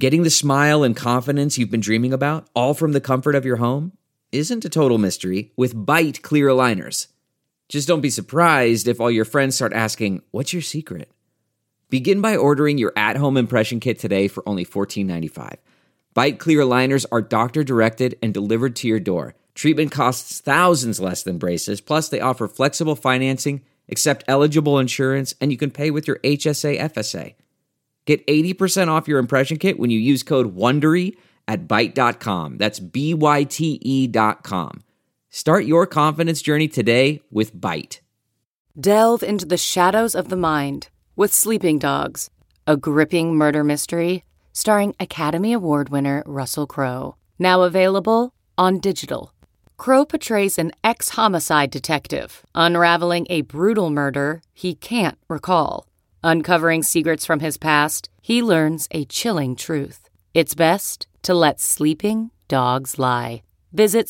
Getting the smile and confidence you've been dreaming about, all from the comfort of your home, isn't a total mystery with Byte clear aligners. Just don't be surprised if all your friends start asking, "What's your secret?" Begin by ordering your at-home impression kit today for only $14.95. Byte clear aligners are doctor-directed and delivered to your door. Treatment costs thousands less than braces, plus they offer flexible financing, accept eligible insurance, and you can pay with your HSA FSA. Get 80% off your impression kit when you use code WONDERY at Byte.com. That's BYTE.com. Start your confidence journey today with Byte. Delve into the shadows of the mind with Sleeping Dogs, a gripping murder mystery starring Academy Award winner Russell Crowe. Now available on digital. Crowe portrays an ex-homicide detective unraveling a brutal murder he can't recall. Uncovering secrets from his past, he learns a chilling truth. It's best to let sleeping dogs lie. Visit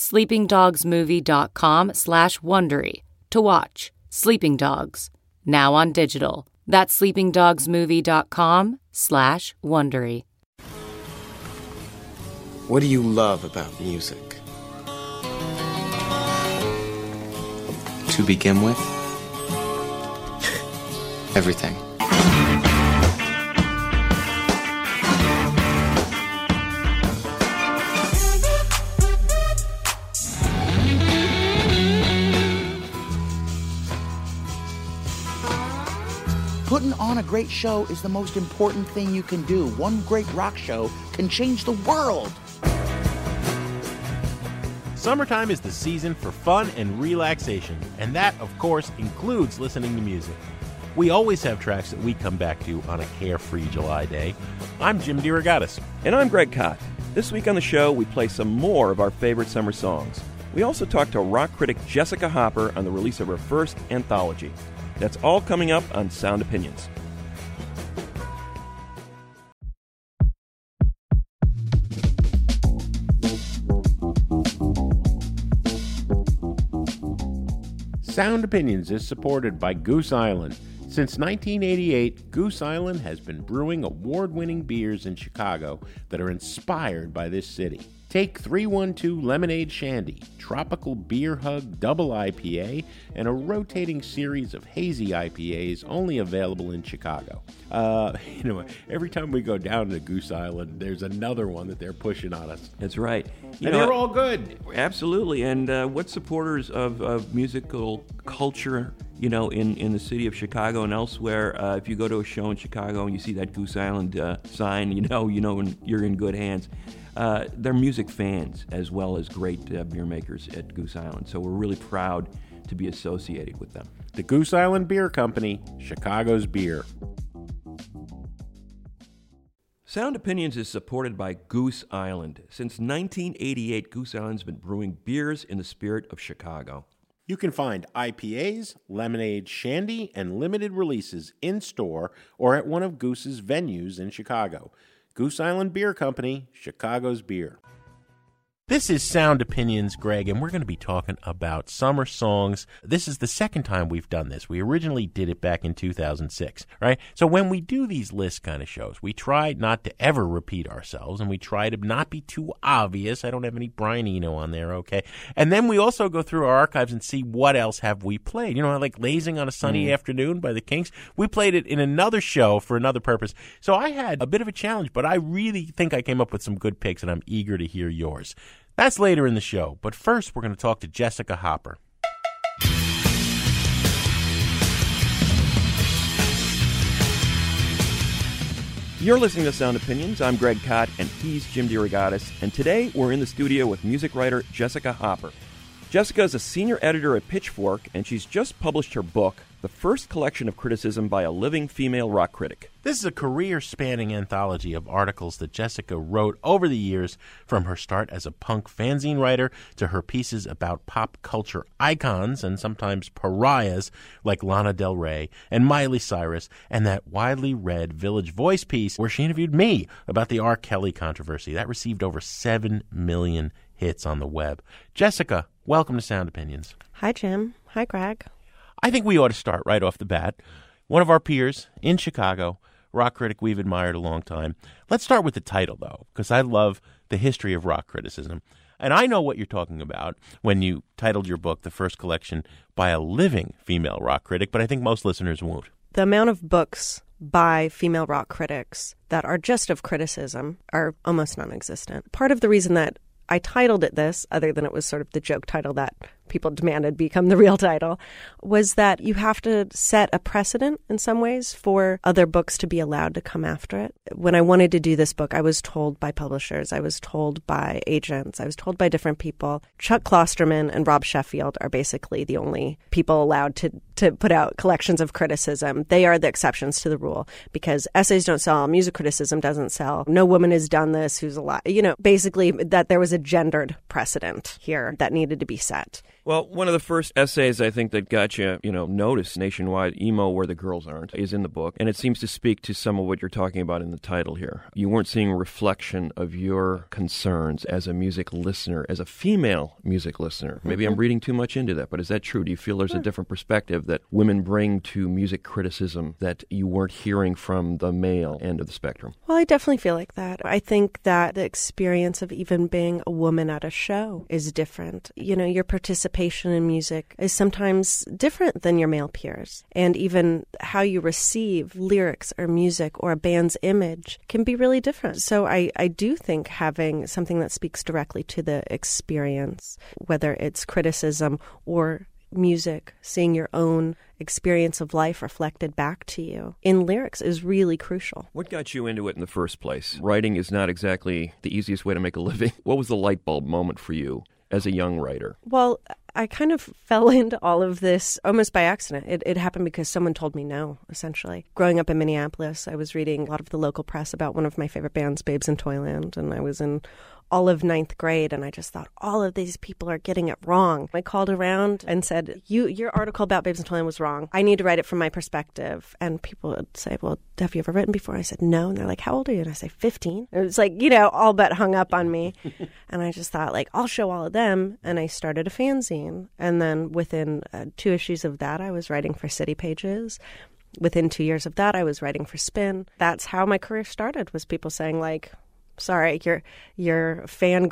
sleepingdogsmovie.com/Wondery to watch Sleeping Dogs, now on digital. That's sleepingdogsmovie.com/Wondery. What do you love about music? To begin with, everything. Putting on a great show is the most important thing you can do. One great rock show can change the world. Summertime is the season for fun and relaxation, and that, of course, includes listening to music. We always have tracks that we come back to on a carefree July day. I'm Jim DeRogatis. And I'm Greg Kot. This week on the show, we play some more of our favorite summer songs. We also talk to rock critic Jessica Hopper on the release of her first anthology. That's all coming up on Sound Opinions. Sound Opinions is supported by Goose Island. Since 1988, Goose Island has been brewing award-winning beers in Chicago that are inspired by this city. Take 312 Lemonade Shandy, Tropical Beer Hug Double IPA, and a rotating series of hazy IPAs only available in Chicago. Every time we go down to Goose Island, there's another one that they're pushing on us. That's right. They're all good. Absolutely. And what supporters of musical culture, in the city of Chicago and elsewhere, if you go to a show in Chicago and you see that Goose Island sign, you're in good hands. They're music fans as well as great beer makers at Goose Island. So we're really proud to be associated with them. The Goose Island Beer Company, Chicago's beer. Sound Opinions is supported by Goose Island. Since 1988, Goose Island's been brewing beers in the spirit of Chicago. You can find IPAs, lemonade, shandy, and limited releases in-store or at one of Goose's venues in Chicago. Goose Island Beer Company, Chicago's beer. This is Sound Opinions, Greg, and we're going to be talking about summer songs. This is the second time we've done this. We originally did it back in 2006, right? So when we do these list kind of shows, we try not to ever repeat ourselves, and we try to not be too obvious. I don't have any Brian Eno on there, okay? And then we also go through our archives and see what else have we played. Like Lazing on a Sunny Afternoon by the Kinks. We played it in another show for another purpose. So I had a bit of a challenge, but I really think I came up with some good picks, and I'm eager to hear yours. That's later in the show, but first we're going to talk to Jessica Hopper. You're listening to Sound Opinions. I'm Greg Kot, and he's Jim DeRogatis. And today we're in the studio with music writer Jessica Hopper. Jessica is a senior editor at Pitchfork, and she's just published her book, The First Collection of Criticism by a Living Female Rock Critic. This is a career-spanning anthology of articles that Jessica wrote over the years, from her start as a punk fanzine writer to her pieces about pop culture icons and sometimes pariahs like Lana Del Rey and Miley Cyrus, and that widely read Village Voice piece where she interviewed me about the R. Kelly controversy. That received over 7 million hits on the web. Jessica, welcome to Sound Opinions. Hi, Jim. Hi, Greg. I think we ought to start right off the bat. One of our peers in Chicago rock critic we've admired a long time. Let's start with the title, though, because I love the history of rock criticism. And I know what you're talking about when you titled your book, The First Collection by a Living Female Rock Critic, but I think most listeners won't. The amount of books by female rock critics that are just of criticism are almost non-existent. Part of the reason that I titled it this, other than it was sort of the joke title that people demanded become the real title, was that you have to set a precedent in some ways for other books to be allowed to come after it. When I wanted to do this book, I was told by publishers, I was told by agents, I was told by different people. Chuck Klosterman and Rob Sheffield are basically the only people allowed to put out collections of criticism. They are the exceptions to the rule because essays don't sell, music criticism doesn't sell. No woman has done this who's alive. Basically that there was a gendered precedent here that needed to be set. Well, one of the first essays I think that got you, noticed nationwide, Emo Where the Girls Aren't, is in the book. And it seems to speak to some of what you're talking about in the title here. You weren't seeing a reflection of your concerns as a music listener, as a female music listener. Maybe I'm reading too much into that, but is that true? Do you feel there's a different perspective that women bring to music criticism that you weren't hearing from the male end of the spectrum? Well, I definitely feel like that. I think that the experience of even being a woman at a show is different. Your participation in music is sometimes different than your male peers. And even how you receive lyrics or music or a band's image can be really different. So I do think having something that speaks directly to the experience, whether it's criticism or music, seeing your own experience of life reflected back to you in lyrics is really crucial. What got you into it in the first place? Writing is not exactly the easiest way to make a living. What was the light bulb moment for you as a young writer? Well, I kind of fell into all of this almost by accident. It happened because someone told me no, essentially. Growing up in Minneapolis, I was reading a lot of the local press about one of my favorite bands, Babes in Toyland, and I was in all of 9th grade, and I just thought, all of these people are getting it wrong. I called around and said, your article about Babes in Toyland was wrong. I need to write it from my perspective. And people would say, well, have you ever written before? I said, no. And they're like, how old are you? And I say, 15. And it was like, all but hung up on me. And I just thought, I'll show all of them. And I started a fanzine. And then within 2 issues of that, I was writing for City Pages. Within 2 years of that, I was writing for Spin. That's how my career started, was people saying, sorry, your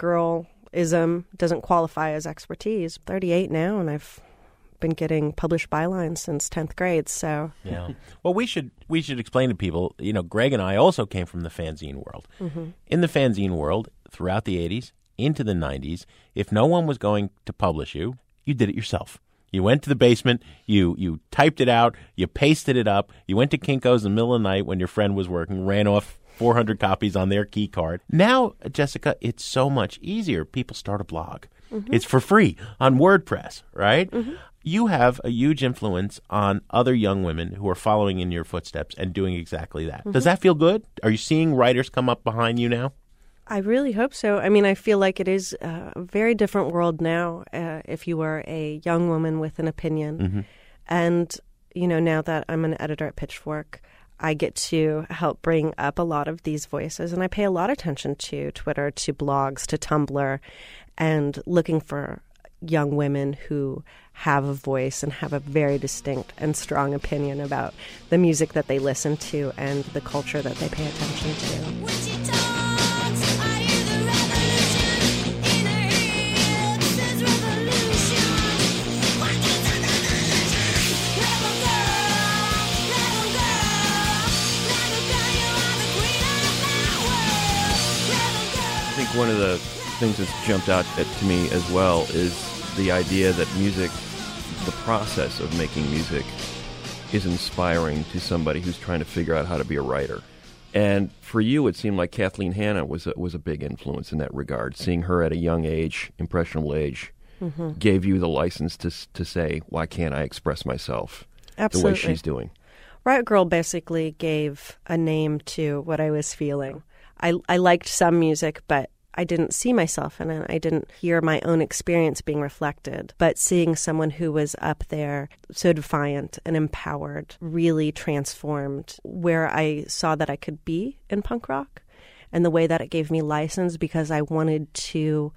fangirlism doesn't qualify as expertise. 38 now, and I've been getting published bylines since 10th grade, so... Yeah. Well, we should explain to people, Greg and I also came from the fanzine world. Mm-hmm. In the fanzine world, throughout the 80s, into the 90s, if no one was going to publish you, you did it yourself. You went to the basement, you typed it out, you pasted it up, you went to Kinko's in the middle of the night when your friend was working, ran off 400 copies on their key card. Now, Jessica, it's so much easier. People start a blog. Mm-hmm. It's for free on WordPress, right? Mm-hmm. You have a huge influence on other young women who are following in your footsteps and doing exactly that. Mm-hmm. Does that feel good? Are you seeing writers come up behind you now? I really hope so. I mean, I feel like it is a very different world now if you were a young woman with an opinion. Mm-hmm. And, now that I'm an editor at Pitchfork, I get to help bring up a lot of these voices, and I pay a lot of attention to Twitter, to blogs, to Tumblr, and looking for young women who have a voice and have a very distinct and strong opinion about the music that they listen to and the culture that they pay attention to. I think one of the things that's jumped out to me as well is the idea that music, the process of making music, is inspiring to somebody who's trying to figure out how to be a writer. And for you, it seemed like Kathleen Hanna was a big influence in that regard. Seeing her at a young age, impressionable age, mm-hmm. gave you the license to say, why can't I express myself Absolutely. The way she's doing? Riot Grrrl basically gave a name to what I was feeling. I liked some music, but I didn't see myself in it. I didn't hear my own experience being reflected. But seeing someone who was up there, so defiant and empowered, really transformed where I saw that I could be in punk rock and the way that it gave me license because I wanted to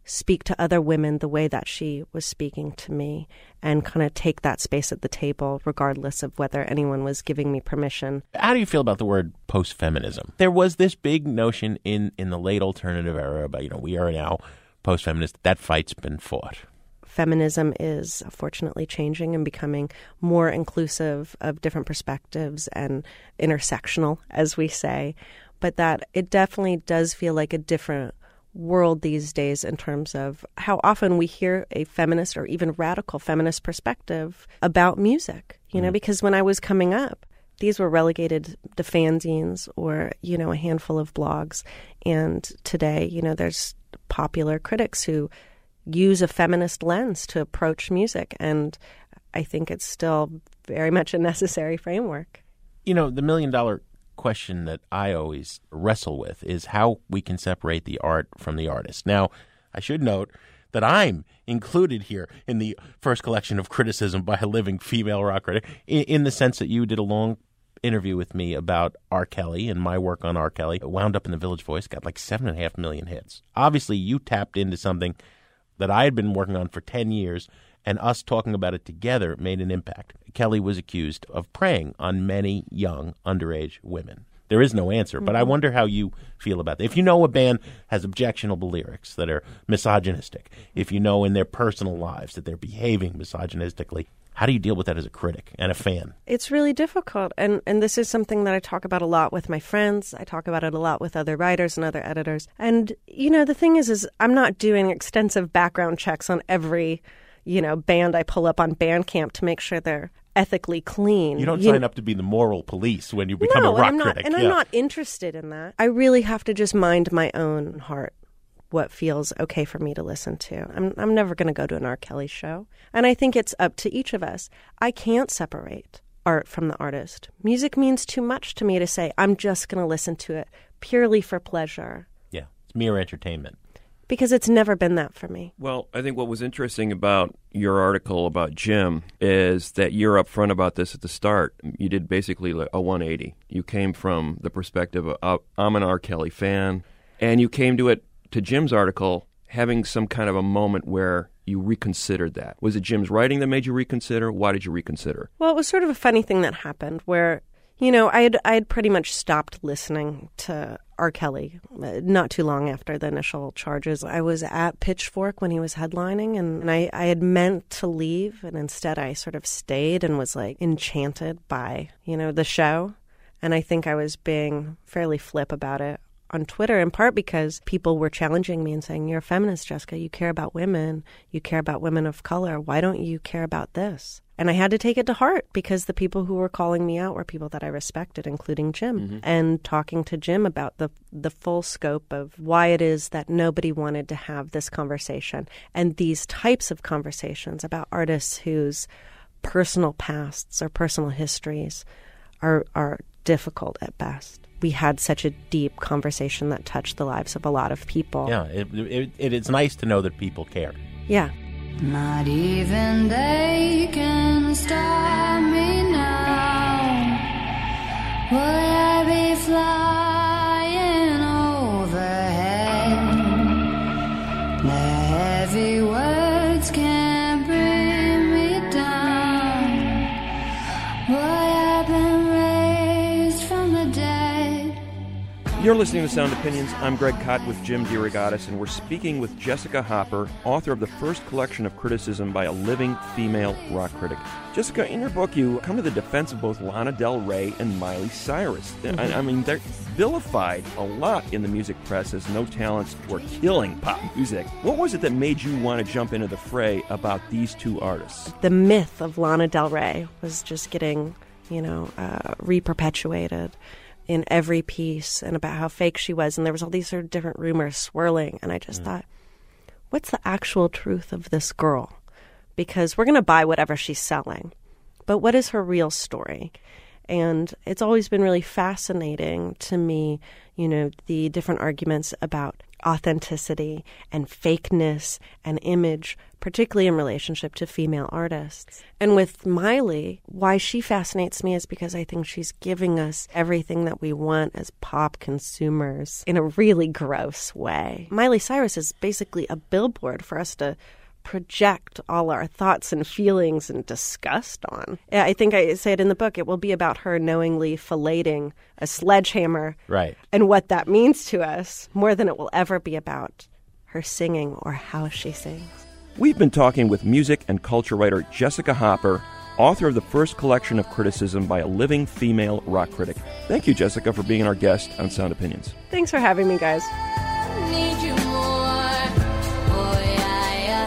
speak to other women the way that she was speaking to me and kind of take that space at the table regardless of whether anyone was giving me permission. How do you feel about the word post-feminism? There was this big notion in the late alternative era about, we are now post-feminist. That fight's been fought. Feminism is fortunately changing and becoming more inclusive of different perspectives and intersectional, as we say, but that it definitely does feel like a different world these days in terms of how often we hear a feminist or even radical feminist perspective about music, because when I was coming up, these were relegated to fanzines or, a handful of blogs. And today, there's popular critics who use a feminist lens to approach music. And I think it's still very much a necessary framework. The $1 million question that I always wrestle with is how we can separate the art from the artist. Now, I should note that I'm included here in the first collection of criticism by a living female rock critic in the sense that you did a long interview with me about R. Kelly and my work on R. Kelly. It wound up in the Village Voice, got like 7.5 million hits. Obviously, you tapped into something that I had been working on for 10 years, and us talking about it together made an impact. Kelly was accused of preying on many young, underage women. There is no answer, but I wonder how you feel about that. If you know a band has objectionable lyrics that are misogynistic, if you know in their personal lives that they're behaving misogynistically, how do you deal with that as a critic and a fan? It's really difficult, and this is something that I talk about a lot with my friends. I talk about it a lot with other writers and other editors. And, the thing is I'm not doing extensive background checks on every band I pull up on Bandcamp to make sure they're ethically clean. You don't sign up to be the moral police when you become a rock critic. And I'm not interested in that. I really have to just mind my own heart, what feels okay for me to listen to. I'm never going to go to an R. Kelly show. And I think it's up to each of us. I can't separate art from the artist. Music means too much to me to say, I'm just going to listen to it purely for pleasure. Yeah, it's mere entertainment. Because it's never been that for me. Well, I think what was interesting about your article about Jim is that you're upfront about this at the start. You did basically a 180. You came from the perspective of, I'm an R. Kelly fan, and you came to Jim's article having some kind of a moment where you reconsidered that. Was it Jim's writing that made you reconsider? Why did you reconsider? Well, it was sort of a funny thing that happened where, I had pretty much stopped listening to R. Kelly not too long after the initial charges. I was at Pitchfork when he was headlining, and I had meant to leave, and instead I sort of stayed and was enchanted by, the show. And I think I was being fairly flip about it on Twitter, in part because people were challenging me and saying, you're a feminist, Jessica. You care about women. You care about women of color. Why don't you care about this? And I had to take it to heart because the people who were calling me out were people that I respected, including Jim. Mm-hmm. And talking to Jim about the full scope of why it is that nobody wanted to have this conversation and these types of conversations about artists whose personal pasts or personal histories are difficult at best. We had such a deep conversation that touched the lives of a lot of people. Yeah, it's nice to know that people care. Yeah. Not even they can stop me now. Will I be flying overhead? The heavy words can't bring me down. Boy, I've been raised from the dead. You're listening to Sound Opinions. I'm Greg Kot with Jim DeRogatis, and we're speaking with Jessica Hopper, author of the first collection of criticism by a living female rock critic. Jessica, in your book, you come to the defense of both Lana Del Rey and Miley Cyrus. Mm-hmm. I mean, they're vilified a lot in the music press as no talents were killing pop music. What was it that made you want to jump into the fray about these two artists? The myth of Lana Del Rey was just getting, re-perpetuated in every piece and about how fake she was. And there was all these sort of different rumors swirling. And I just thought, what's the actual truth of this girl? Because we're going to buy whatever she's selling. But what is her real story? And it's always been really fascinating to me, the different arguments about authenticity and fakeness and image, particularly in relationship to female artists. And with Miley, why she fascinates me is because I think she's giving us everything that we want as pop consumers in a really gross way. Miley Cyrus is basically a billboard for us to project all our thoughts and feelings and disgust on. I think I say it in the book, it will be about her knowingly filleting a sledgehammer, right, and what that means to us, more than it will ever be about her singing or how she sings. We've been talking with music and culture writer Jessica Hopper, author of the first collection of criticism by a living female rock critic. Thank you, Jessica, for being our guest on Sound Opinions. Thanks for having me, guys. Need you more. Oh, yeah,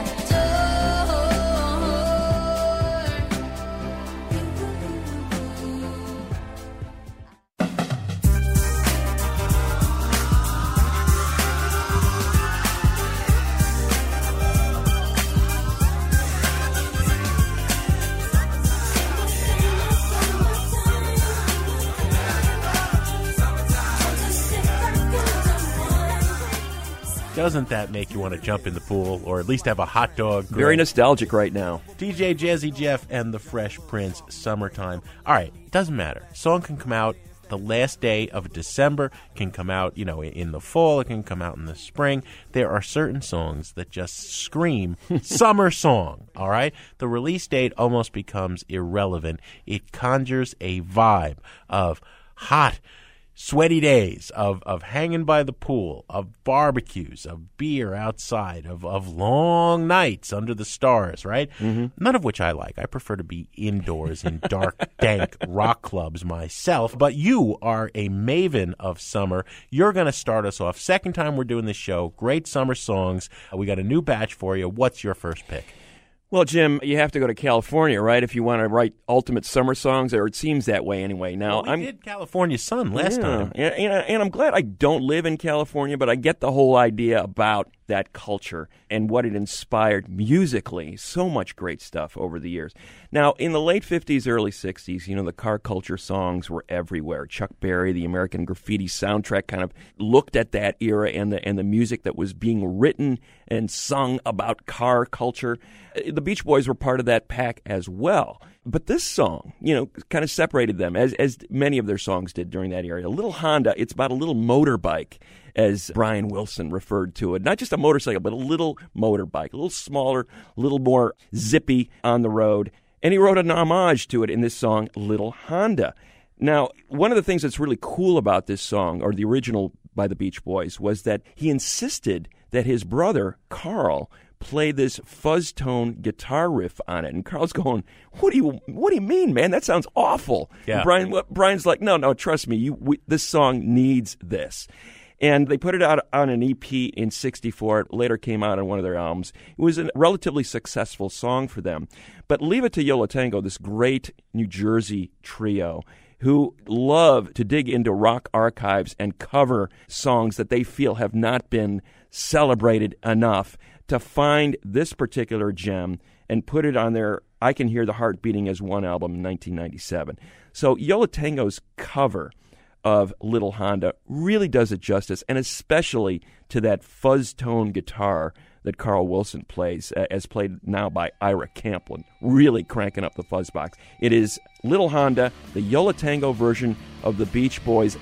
Doesn't that make you want to jump in the pool or at least have a hot dog grill? Very nostalgic right now. DJ Jazzy Jeff and the Fresh Prince, Summertime. All right, doesn't matter. Song can come out the last day of December, can come out, in the fall, it can come out in the spring. There are certain songs that just scream summer song, all right? The release date almost becomes irrelevant. It conjures a vibe of hot, sweaty days, of hanging by the pool, of barbecues, of beer outside, of long nights under the stars, right? Mm-hmm. None of which I like. I prefer to be indoors in dark, dank rock clubs myself. But you are a maven of summer. You're going to start us off. Second time we're doing this show. Great summer songs. We got a new batch for you. What's your first pick? Well, Jim, you have to go to California, right, if you want to write ultimate summer songs, or it seems that way anyway. Now, we did California Sun last time. And I'm glad I don't live in California, but I get the whole idea about that culture and what it inspired musically. So much great stuff over the years. Now, in the late 50s, early 60s, the car culture songs were everywhere. Chuck Berry, the American Graffiti soundtrack, kind of looked at that era and the music that was being written and sung about car culture. The Beach Boys were part of that pack as well. But this song, kind of separated them, as many of their songs did during that era. Little Honda, it's about a little motorbike, as Brian Wilson referred to it. Not just a motorcycle, but a little motorbike, a little smaller, a little more zippy on the road. And he wrote an homage to it in this song, Little Honda. Now, one of the things that's really cool about this song, or the original by the Beach Boys, was that he insisted that his brother, Carl, play this fuzz tone guitar riff on it. And Carl's going, what do you mean, man? That sounds awful. Yeah. And Brian's like, no, trust me, this song needs this. And they put it out on an EP in '64. It later came out on one of their albums. It was a relatively successful song for them. But Leave It to Yo La Tengo, this great New Jersey trio who love to dig into rock archives and cover songs that they feel have not been celebrated enough, to find this particular gem and put it on their I Can Hear the Heart Beating as One album in 1997. So Yo La Tengo's cover of Little Honda really does it justice, and especially to that fuzz tone guitar that Carl Wilson plays, as played now by Ira Camplin, really cranking up the fuzz box. It is Little Honda, the Yo La Tengo version of the Beach Boys'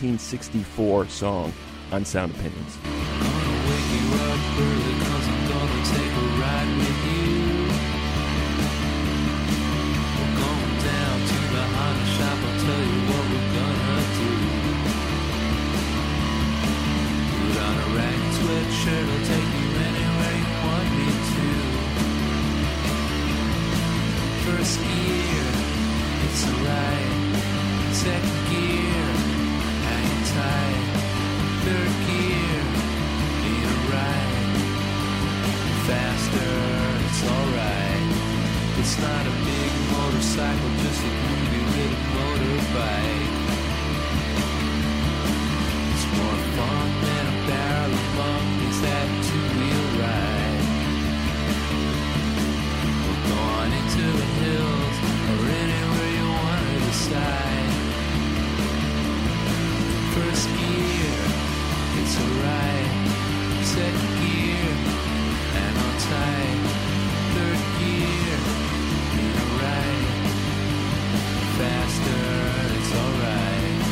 1964 song on Sound Opinions. First gear, it's alright. Second gear, hang tight. Third gear, you're right. Faster, it's alright. It's not a big motorcycle, just a groovy little motorbike. It's more fun than a barrel of monkeys that two-wheel ride. We're going into the hills or anywhere you want to decide. it's alright. Second gear, and on tight. Third gear, being alright. Faster, it's alright.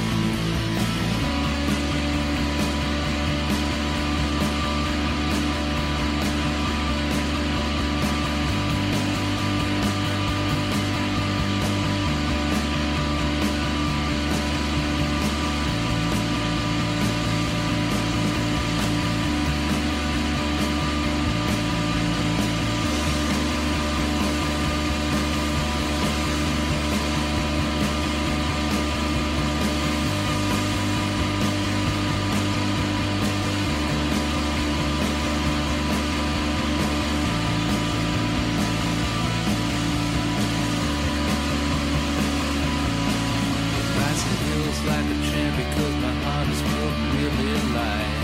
Like a champ because my heart is built really light.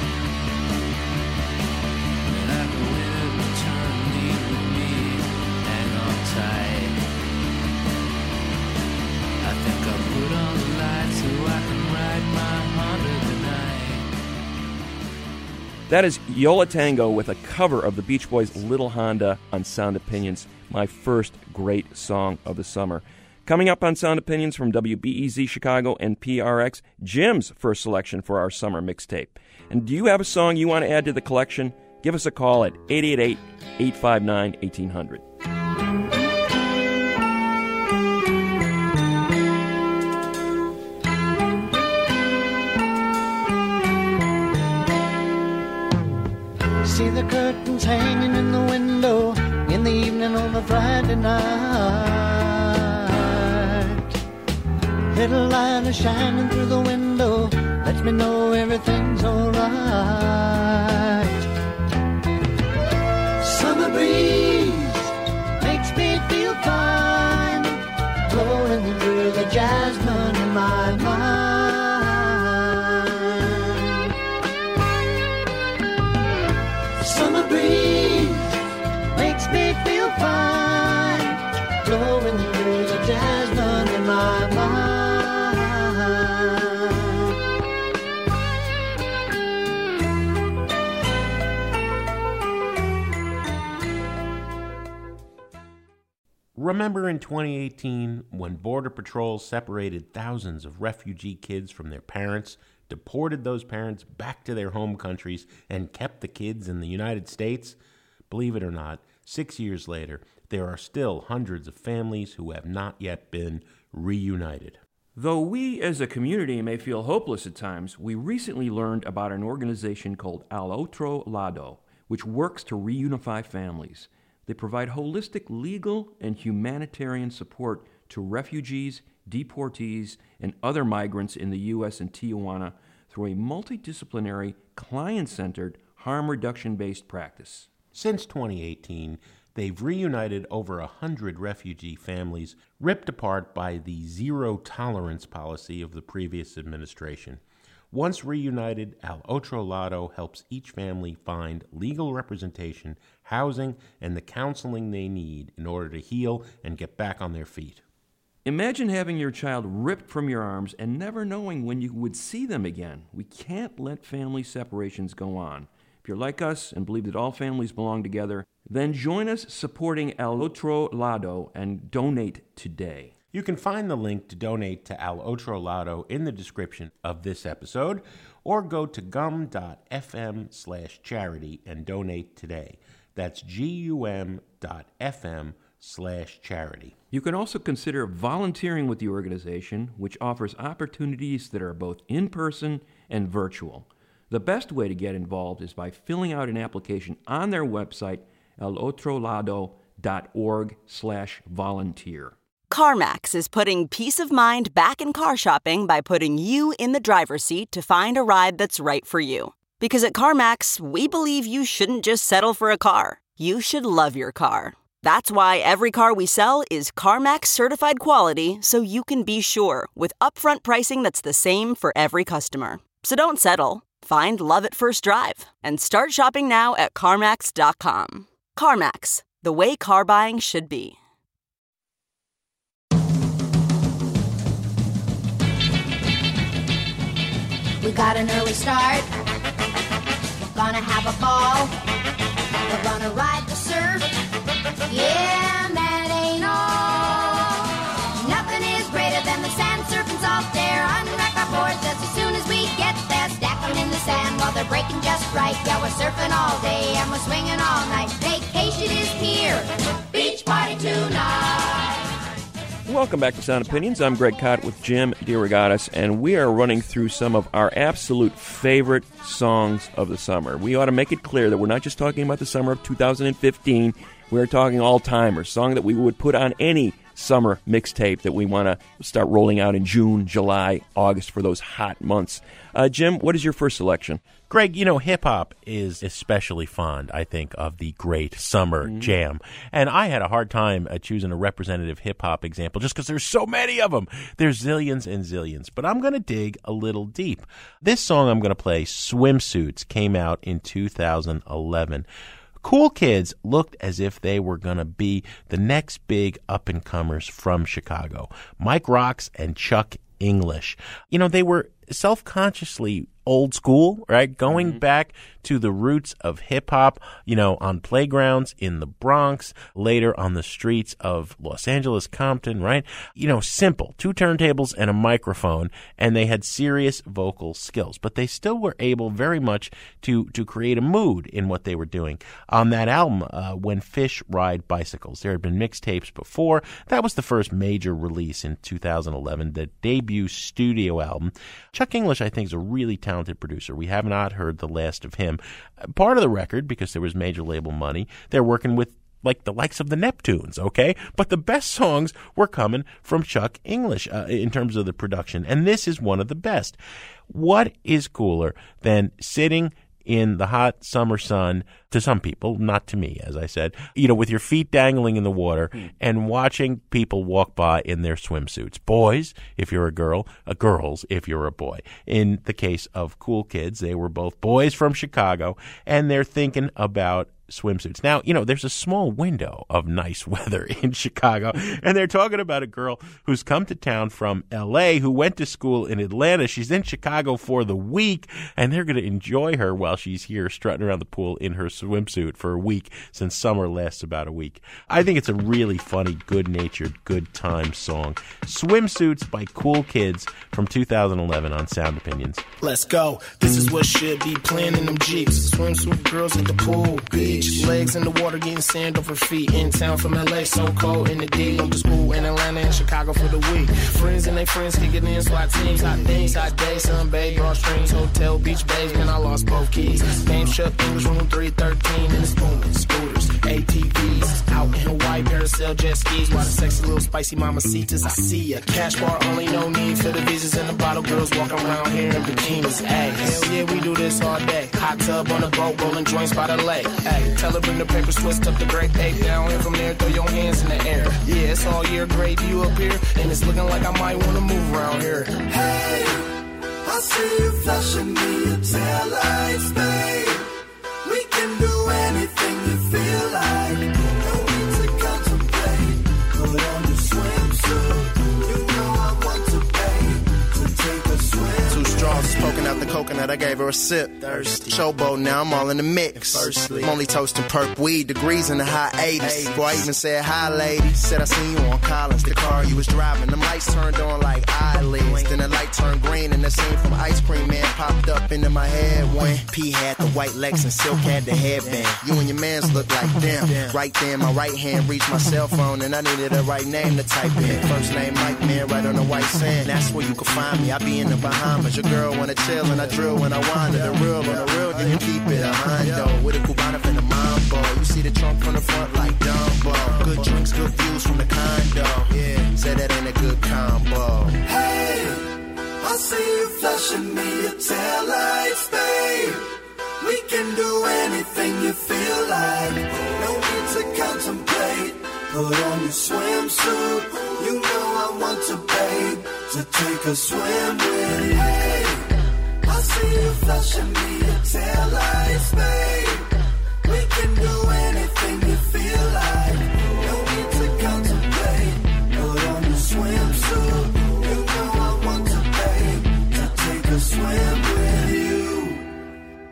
When I go in it, return, lead with me, hang on tight. I think I'll put on the lights so I can ride my Honda tonight. That is Yo La Tengo with a cover of the Beach Boys' Little Honda on Sound Opinions, my first great song of the summer. Coming up on Sound Opinions from WBEZ Chicago and PRX, Jim's first selection for our summer mixtape. And do you have a song you want to add to the collection? Give us a call at 888-859-1800. See the curtains hanging in the window in the evening on a Friday night. Little light is shining through the window, lets me know everything's alright. Summer breeze makes me feel fine, blowing through the jasmine in my mind. Summer breeze makes me feel fine, blowing through the jasmine in my mind. Remember in 2018 when Border Patrol separated thousands of refugee kids from their parents, deported those parents back to their home countries, and kept the kids in the United States? Believe it or not, 6 years later, there are still hundreds of families who have not yet been reunited. Though we as a community may feel hopeless at times, we recently learned about an organization called Al Otro Lado, which works to reunify families. They provide holistic legal and humanitarian support to refugees, deportees, and other migrants in the U.S. and Tijuana through a multidisciplinary, client-centered, harm reduction-based practice. Since 2018, they've reunited over 100 refugee families ripped apart by the zero-tolerance policy of the previous administration. Once reunited, Al Otro Lado helps each family find legal representation, housing, and the counseling they need in order to heal and get back on their feet. Imagine having your child ripped from your arms and never knowing when you would see them again. We can't let family separations go on. If you're like us and believe that all families belong together, then join us supporting Al Otro Lado and donate today. You can find the link to donate to Al Otro Lado in the description of this episode, or go to gum.fm/charity and donate today. That's gum.fm/charity. You can also consider volunteering with the organization, which offers opportunities that are both in-person and virtual. The best way to get involved is by filling out an application on their website, alotrolado.org/volunteer. CarMax is putting peace of mind back in car shopping by putting you in the driver's seat to find a ride that's right for you. Because at CarMax, we believe you shouldn't just settle for a car. You should love your car. That's why every car we sell is CarMax certified quality, so you can be sure with upfront pricing that's the same for every customer. So don't settle. Find love at first drive and start shopping now at CarMax.com. CarMax, the way car buying should be. We got an early start, gonna have a ball. We're gonna ride the surf. Yeah, and that ain't all. Nothing is greater than the sand serpents off there. Unwrap our boards just as soon as we get there. Stack them in the sand while they're breaking just right. Yeah, we're surfing all day and we're swinging all night. Vacation is here. Beach party tonight. Welcome back to Sound Opinions. I'm Greg Kot with Jim DeRogatis, and we are running through some of our absolute favorite songs of the summer. We ought to make it clear that we're not just talking about the summer of 2015. We're talking all-timers, song that we would put on any summer mixtape that we want to start rolling out in June, July, August for those hot months. Jim, what is your first selection? Greg, you know, hip-hop is especially fond, I think, of the great summer jam. And I had a hard time choosing a representative hip-hop example just because there's so many of them. There's zillions and zillions. But I'm going to dig a little deep. This song I'm going to play, Swimsuits, came out in 2011. Cool Kids looked as if they were going to be the next big up-and-comers from Chicago. Mike Rocks and Chuck English. You know, they were self-consciously old school, right? Going back to the roots of hip-hop, you know, on playgrounds in the Bronx, later on the streets of Los Angeles, Compton, right? You know, simple. 2 turntables and a microphone, and they had serious vocal skills. But they still were able very much to create a mood in what they were doing. On that album, When Fish Ride Bicycles, there had been mixtapes before. That was the first major release in 2011, the debut studio album. Chuck English, I think, is a really talented producer. We have not heard the last of him. Part of the record, because there was major label money, they're working with like the likes of the Neptunes, okay? But the best songs were coming from Chuck English in terms of the production, and this is one of the best. What is cooler than sitting in the hot summer sun, to some people, not to me, as I said, you know, with your feet dangling in the water and watching people walk by in their swimsuits. Boys, if you're a girl, girls, if you're a boy. In the case of Cool Kids, they were both boys from Chicago, and they're thinking about swimsuits. Now, you know, there's a small window of nice weather in Chicago, and they're talking about a girl who's come to town from L.A., who went to school in Atlanta. She's in Chicago for the week, and they're going to enjoy her while she's here strutting around the pool in her swimsuit for a week, since summer lasts about a week. I think it's a really funny, good-natured, good time song. Swimsuits by Cool Kids from 2011 on Sound Opinions. Let's go. This is what should be playing in them Jeeps. Swimsuit girls at the pool, beach. Legs in the water, getting sand off her feet. In town from LA, so cold in the D. Went to school in Atlanta and Chicago for the week. Friends and they friends kicking in SWAT teams. Hot things, hot days, sunbathe, drawstrings, hotel, beach bays. Man, I lost both keys. Game Chuck English, room 313. And it's booming, scooters, ATVs. Out in Hawaii, parasail, jet skis. While the sexy little spicy mamacitas, I see ya. Cash bar only, no need for the visas and the bottle. Girls walking around here in bikinis. Ay, hell yeah, we do this all day. Hot tub on the boat, rolling joints by the lake. Ay, tell her bring the papers, twist up the great tape down, and from there throw your hands in the air. Yeah, it's all year, great view up here, and it's looking like I might want to move around here. Hey, I see you flashing me your taillights, babe. We can do anything you feel like. No need to contemplate. Put on your swimsuit. You know I want to pay to take a swim. 2 straws poking out the coconut, I gave her a sip. Thirsty. Showboat, now I'm all in the mix. Firstly, I'm only toasting perp weed, degrees in the high 80s. Before I even said hi, lady. Said I seen you on Collins, the car you was driving. The lights turned on like eyelids. Then the light turned green and the scene from Ice Cream Man popped up into my head when P had the white Lex and Silk had the headband. You and your mans look like them. Right there, my right hand reached my cell phone and I needed the right name to type in. First name Mike Man, right on the white sand. That's where you can find me. I be in the Bahamas. Your girl wanna chill and I drill when I wander. The real on the real, then you keep it a hundo. With a Cubana and a mambo. You see the trunk from the front like Dumbo. Good drinks, good views from the condo. Yeah, say that ain't a good combo. Hey, I see you flashing me your taillights, babe. We can do anything you feel like. No need to contemplate. Put on your swimsuit. You know I want to, babe, to take a swim with you. Hey, I see you flashing me your taillights, babe. We can do anything you feel like. No need to contemplate. Put on your swimsuit. You know I want to, babe, to take a swim with you.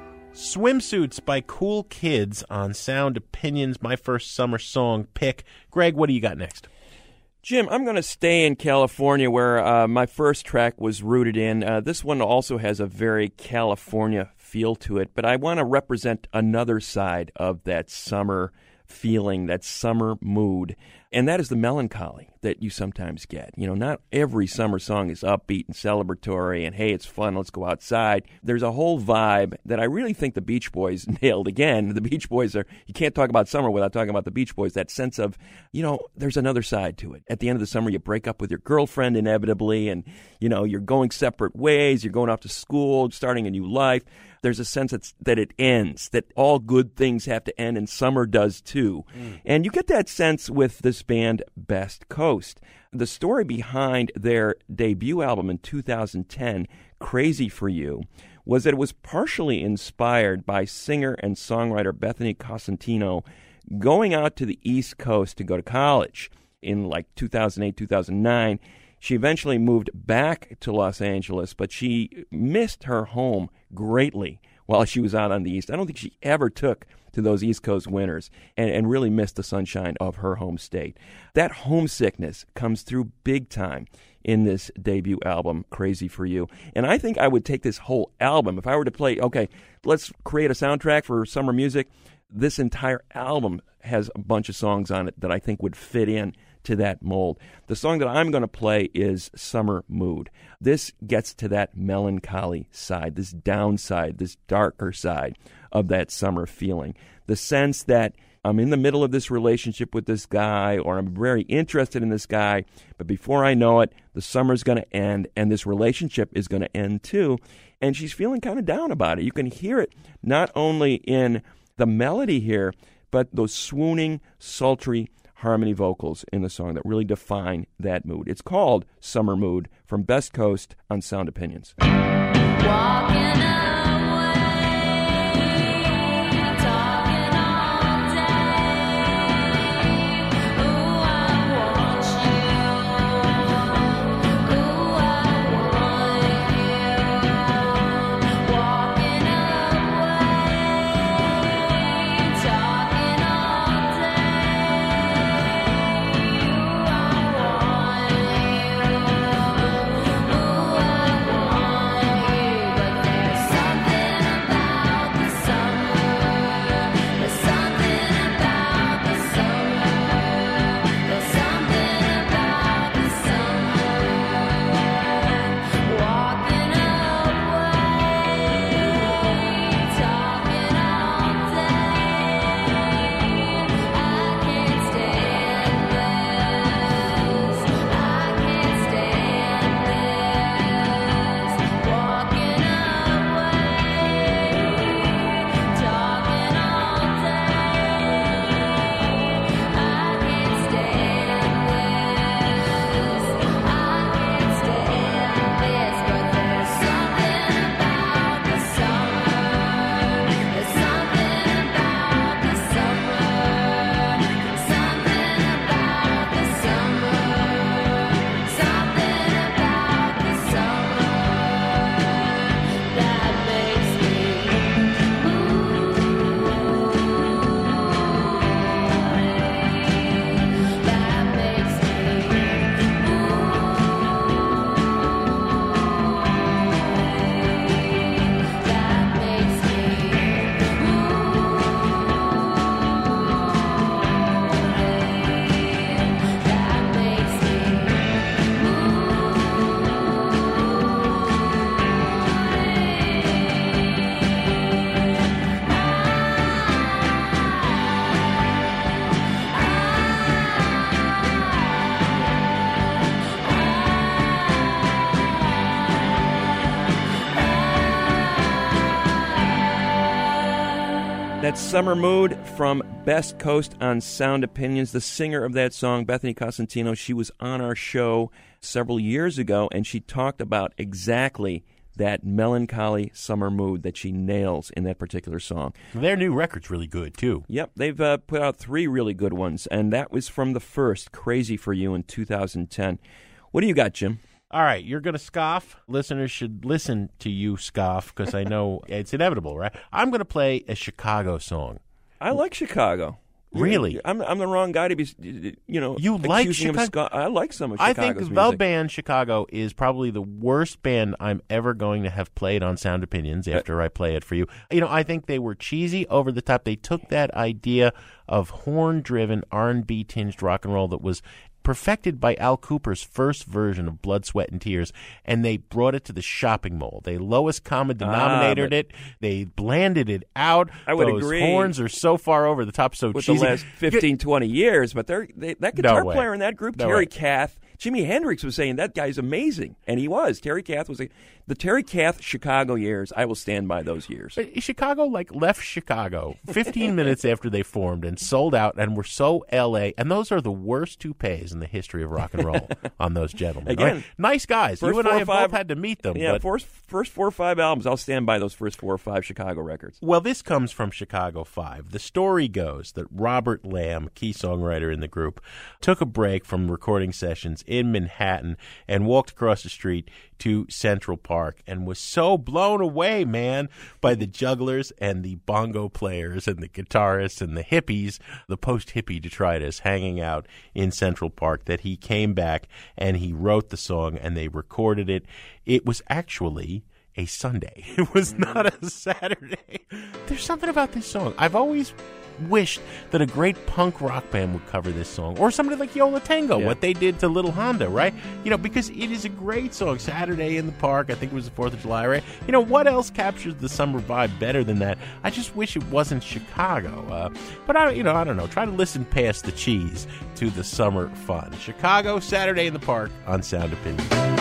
Swimsuits by Cool Kids on Sound Opinions, my first summer song pick. Greg, what do you got next? Jim, I'm going to stay in California where my first track was rooted in. This one also has a very California feel to it, but I want to represent another side of that summer feeling, that summer mood, and that is the melancholy that you sometimes get. You know, not every summer song is upbeat and celebratory and, hey, it's fun, let's go outside. There's a whole vibe that I really think the Beach Boys nailed again. The Beach Boys you can't talk about summer without talking about the Beach Boys, that sense of, you know, there's another side to it. At the end of the summer, you break up with your girlfriend inevitably, and, you know, you're going separate ways, you're going off to school, starting a new life. There's a sense that it ends, that all good things have to end, and summer does too. And you get that sense with this band, Best Coast. The story behind their debut album in 2010, Crazy for You, was that it was partially inspired by singer and songwriter Bethany Cosentino going out to the East Coast to go to college in like 2008, 2009. She eventually moved back to Los Angeles, but she missed her home greatly while she was out on the East. I don't think she ever took to those East Coast winters and really missed the sunshine of her home state. That homesickness comes through big time in this debut album, Crazy for You. And I think I would take this whole album, if I were to play, okay, let's create a soundtrack for summer music, this entire album has a bunch of songs on it that I think would fit in to that mold. The song that I'm going to play is Summer Mood. This gets to that melancholy side, this downside, this darker side of that summer feeling. The sense that I'm in the middle of this relationship with this guy, or I'm very interested in this guy, but before I know it, the summer's going to end, and this relationship is going to end too, and she's feeling kind of down about it. You can hear it not only in the melody here, but those swooning, sultry harmony vocals in the song that really define that mood. It's called Summer Mood from Best Coast on Sound Opinions. Walking That Summer Mood from Best Coast on Sound Opinions. The singer of that song, Bethany Cosentino, she was on our show several years ago, and she talked about exactly that melancholy summer mood that she nails in that particular song. Their new record's really good, too. Yep, they've put out 3 really good ones, and that was from the first, Crazy for You, in 2010. What do you got, Jim? All right, you're going to scoff. Listeners should listen to you scoff because I know it's inevitable, right? I'm going to play a Chicago song. I like Chicago. Really? I'm the wrong guy to be, You like Chicago? I like some of Chicago's I think music. the band Chicago is probably the worst band I'm ever going to have played on Sound Opinions after I play it for you. I think they were cheesy, over the top. They took that idea of horn-driven, R&B tinged rock and roll that was perfected by Al Cooper's first version of Blood, Sweat, and Tears, and they brought it to the shopping mall. They lowest common denominated it. They blanded it out. I would Those agree. horns are so far over the top, so with cheesy. the last 15, 20 years, but that guitar player in that group, Terry Kath, Jimi Hendrix was saying that guy's amazing, and he was. Terry Kath was the Terry Kath Chicago years. I will stand by those years. But Chicago left Chicago 15 minutes after they formed and sold out and were so L.A. And those are the worst toupees in the history of rock and roll on those gentlemen. Again, right? Nice guys. You and I have both had to meet them. Yeah, but first 4 or 5 albums. I'll stand by those first 4 or 5 Chicago records. Well, this comes from Chicago 5. The story goes that Robert Lamb, key songwriter in the group, took a break from recording sessions in Manhattan and walked across the street to Central Park and was so blown away, man, by the jugglers and the bongo players and the guitarists and the hippies, the post-hippie detritus hanging out in Central Park, that he came back and he wrote the song and they recorded it. It was actually a Sunday. It was not a Saturday. There's something about this song. I've always wished that a great punk rock band would cover this song, or somebody like Yo La Tengo, what they did to Little Honda, right? Because it is a great song. Saturday in the Park, I think it was the 4th of July, right? What else captures the summer vibe better than that? I just wish it wasn't Chicago. But I don't know. Try to listen past the cheese to the summer fun. Chicago, Saturday in the Park on Sound Opinion.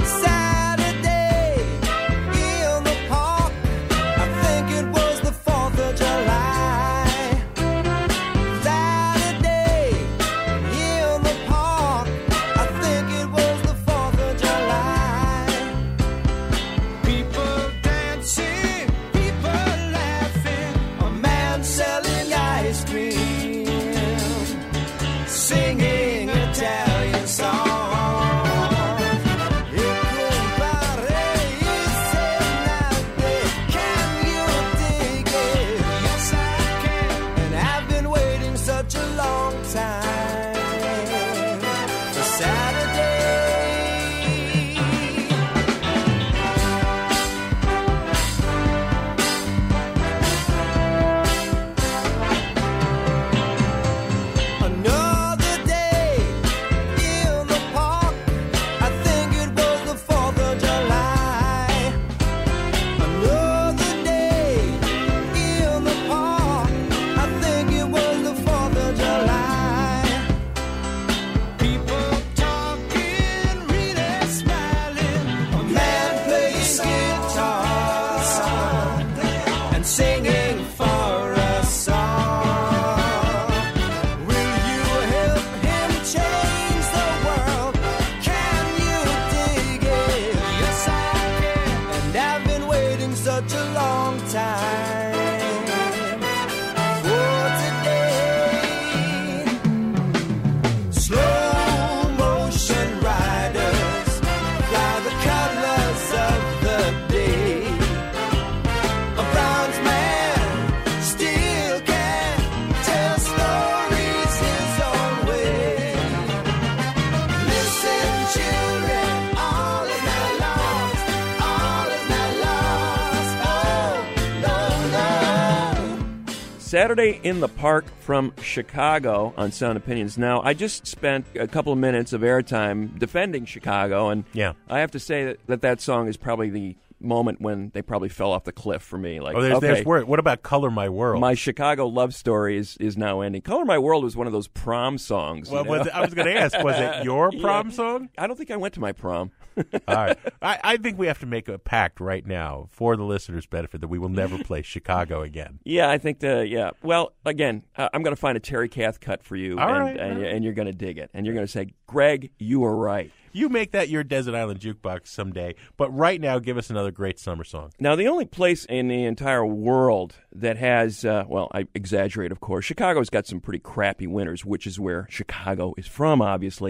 Saturday in the Park from Chicago on Sound Opinions. Now, I just spent a couple of minutes of airtime defending Chicago, and I have to say that song is probably the moment when they probably fell off the cliff for me. There's word. What about Color My World? My Chicago love story is now ending. Color My World was one of those prom songs. Well, I was going to ask, was it your prom song? I don't think I went to my prom. All right. I think we have to make a pact right now for the listeners' benefit that we will never play Chicago again. Yeah, I think well, again, I'm going to find a Terry Kath cut for you, and you're going to dig it. And you're going to say, Greg, you were right. You make that your Desert Island Jukebox someday, but right now give us another great summer song. Now, the only place in the entire world that has, I exaggerate, of course. Chicago's got some pretty crappy winters, which is where Chicago is from, obviously.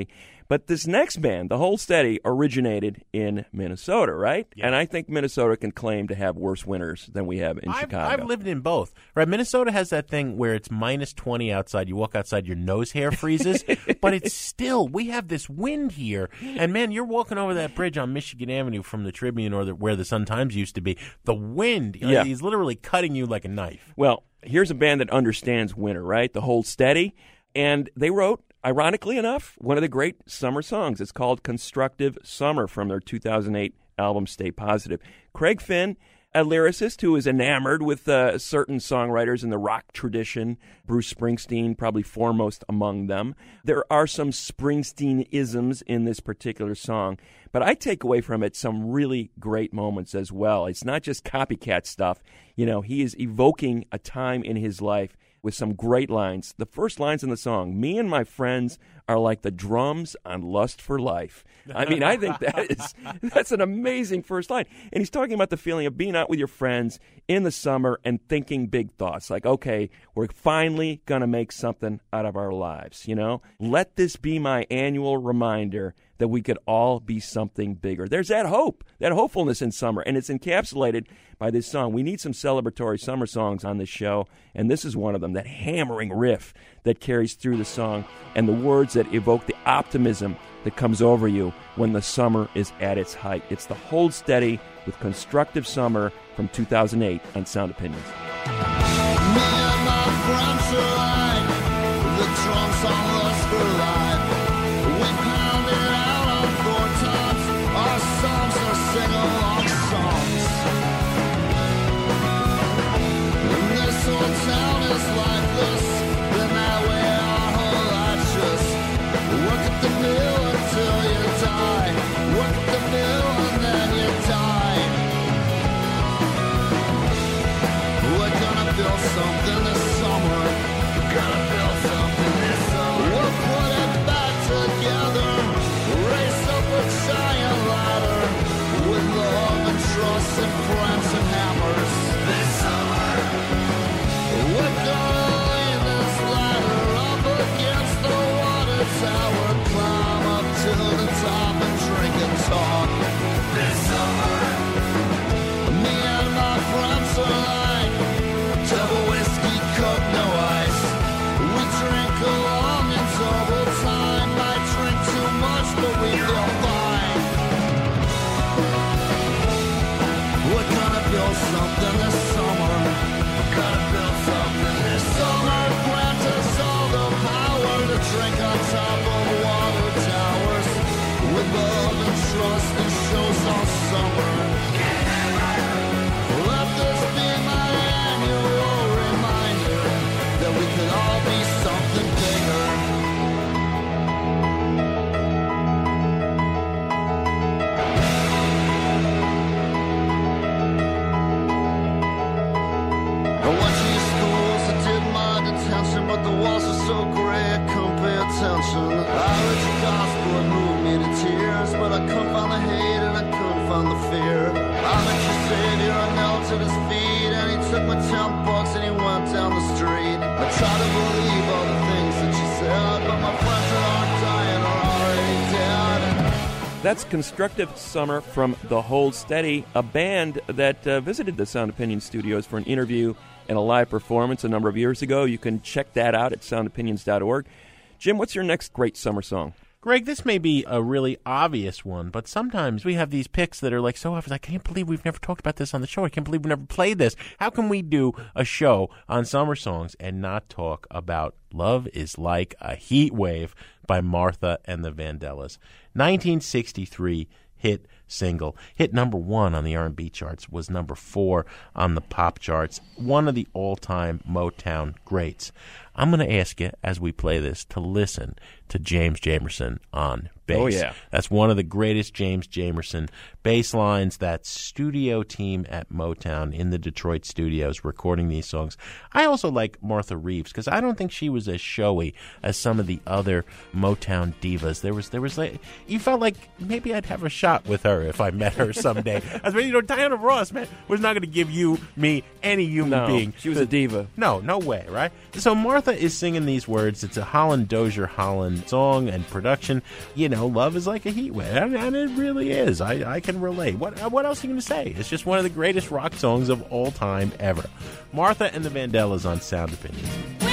But this next band, the Hold Steady, originated in Minnesota, right? Yeah. And I think Minnesota can claim to have worse winters than we have in Chicago. I've lived in both. Right? Minnesota has that thing where it's minus 20 outside. You walk outside, your nose hair freezes. But it's still, we have this wind here. And, man, you're walking over that bridge on Michigan Avenue from the Tribune or where the Sun-Times used to be. The wind is literally cutting you like a knife. Well, here's a band that understands winter, right? The Hold Steady. And they wrote, ironically enough, one of the great summer songs. It's called Constructive Summer from their 2008 album Stay Positive. Craig Finn, a lyricist who is enamored with certain songwriters in the rock tradition, Bruce Springsteen probably foremost among them. There are some Springsteen-isms in this particular song, but I take away from it some really great moments as well. It's not just copycat stuff. You know, he is evoking a time in his life with some great lines. The first lines in the song, me and my friends are like the drums on Lust for Life. I mean, I think that's an amazing first line. And he's talking about the feeling of being out with your friends in the summer and thinking big thoughts like, okay, we're finally going to make something out of our lives, you know? Let this be my annual reminder that we could all be something bigger. There's that hope, that hopefulness in summer, and it's encapsulated by this song. We need some celebratory summer songs on this show, and this is one of them, that hammering riff that carries through the song and the words that evoke the optimism that comes over you when the summer is at its height. It's the Hold Steady with Constructive Summer from 2008 on Sound Opinions. Me and my friends are like the drums on Lust for Life. We pound it out on 4 times. Our songs are sing-along songs. And this whole town is like this. Then that way our whole lives just work at the mill until you die. Work at the mill and then you die. We're gonna build something this summer. We're gonna build something this summer. We'll put it back together. Raise up a giant ladder with love and trust and friends and hammers. This summer, we're gonna lay this ladder up against the water tower. Climb up to the top and drink and talk. This summer, me and my friends are like double whiskey, Coke, no ice. We drink along in double time. Might drink too much, but we feel fine. We're gonna build something this summer. We're gonna build something this summer. Grant us all the power to drink on top of water towers with love and trust and shows all summer. Let this be my annual reminder that we could all be something bigger. I went to your schools, I did my detention, but the walls are so gray I couldn't pay attention. I read your gospel, it moved me to tears, but I couldn't find the hate and I couldn't find the fear. I met your savior, I knelt at his feet, and he took my $10 and he went down the street. I tried to believe all the things that you said, but my friends that aren't dying are already dead. That's Constructive Summer from the Hold Steady, a band that visited the Sound Opinions studios for an interview and a live performance a number of years ago. You can check that out at soundopinions.org. Jim, what's your next great summer song? Greg, this may be a really obvious one, but sometimes we have these picks that are like so obvious. I can't believe we've never talked about this on the show. I can't believe we've never played this. How can we do a show on summer songs and not talk about Love is Like a Heat Wave by Martha and the Vandellas? 1963 hit single. Hit number 1 on the R&B charts, was number 4 on the pop charts. One of the all-time Motown greats. I'm going to ask you, as we play this, to listen to James Jamerson on bass. Oh, yeah. That's one of the greatest James Jamerson bass lines. That studio team at Motown in the Detroit studios recording these songs. I also like Martha Reeves because I don't think she was as showy as some of the other Motown divas. There was like, you felt like maybe I'd have a shot with her if I met her someday. I was, Diana Ross, man, was not going to give me any human being. She was a diva. No way, right? So Martha Martha is singing these words. It's a Holland Dozier Holland song and production. You know, love is like a heat wave, and it really is. I can relate. What else are you going to say? It's just one of the greatest rock songs of all time ever. Martha and the Vandellas on Sound Opinions.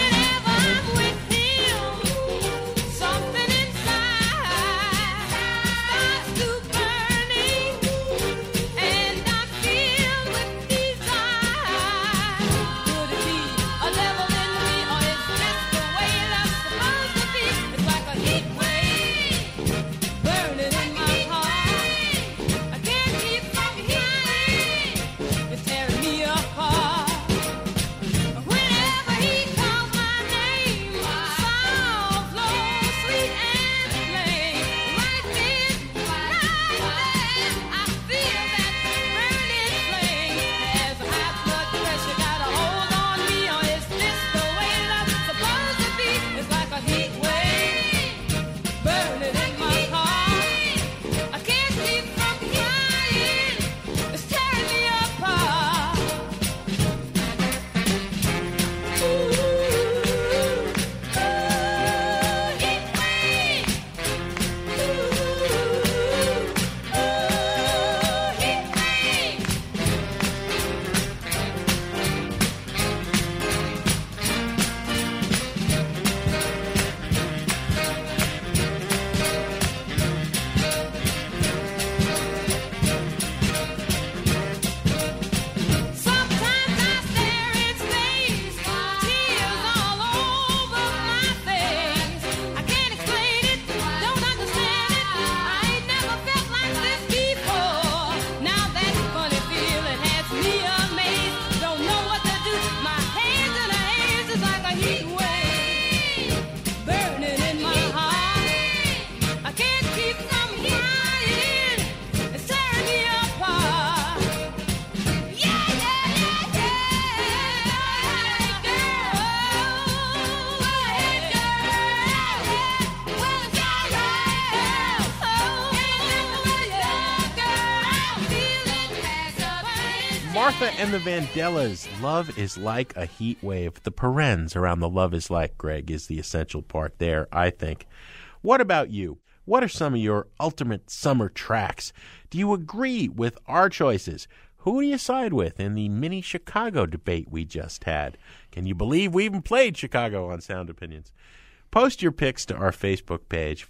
Martha and the Vandellas, Love is Like a Heat Wave. The parens around the Love is Like, Greg, is the essential part there, I think. What about you? What are some of your ultimate summer tracks? Do you agree with our choices? Who do you side with in the mini Chicago debate we just had? Can you believe we even played Chicago on Sound Opinions? Post your picks to our Facebook page,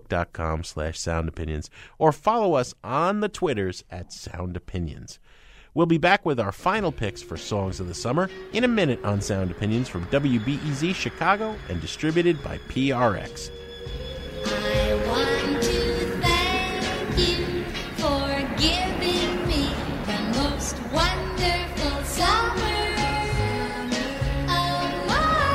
facebook.com/soundopinions, or follow us on the Twitters at Sound Opinions. We'll be back with our final picks for Songs of the Summer in a minute on Sound Opinions from WBEZ Chicago and distributed by PRX. I want to thank you for giving me the most wonderful summer of my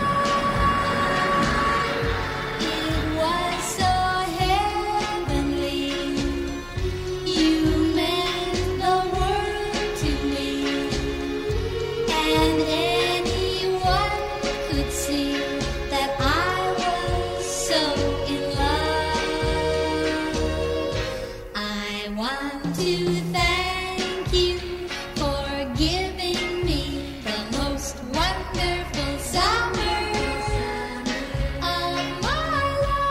life. It was so heavenly. You meant the world to me, and anyone could see that I was so in love. I want to thank you for giving me the most wonderful summer of my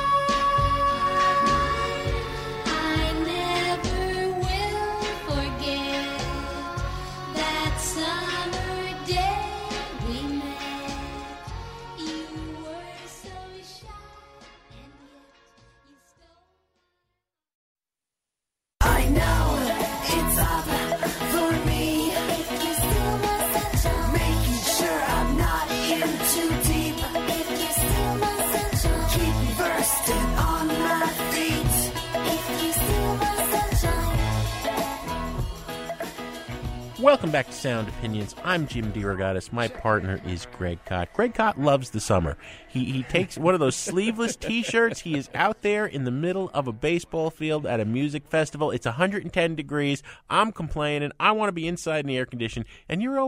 life. I never will forget that summer day we met. You were so shy and yet you stole. I know it's up for me. If you steal my sunshine, making sure I'm not in too deep. If you steal my sunshine, keep me bursting on my feet. If you steal my sunshine. Welcome back to Sound Opinions. I'm Jim DeRogatis. My partner is Greg Kot. Greg Kot loves the summer. He takes one of those sleeveless T-shirts. He is out there in the middle of a baseball field at a music festival. It's 110 degrees. I'm complaining. I want to be inside in the air condition. And you're always like,